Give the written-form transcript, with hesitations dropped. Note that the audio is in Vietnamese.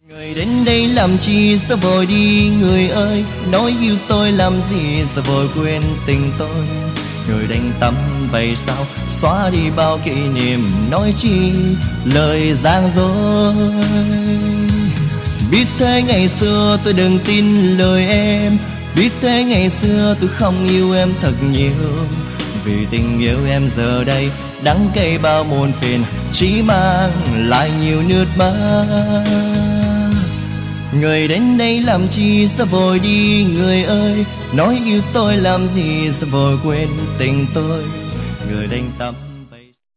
Người đến đây làm chi sao vội đi người ơi, nói yêu tôi làm gì sao vội quên tình tôi. Người đành tâm vậy sao xóa đi bao kỷ niệm, nói chi lời gian dối. Biết thế ngày xưa tôi đừng tin lời em, biết thế ngày xưa tôi không yêu em thật nhiều. Vì tình yêu em giờ đây đắng cay bao muôn phiền, chỉ mang lại nhiều nước mắt. Người đến đây làm chi sao vội đi người ơi, nói yêu tôi làm gì sao vội quên tình tôi. Người đành tâm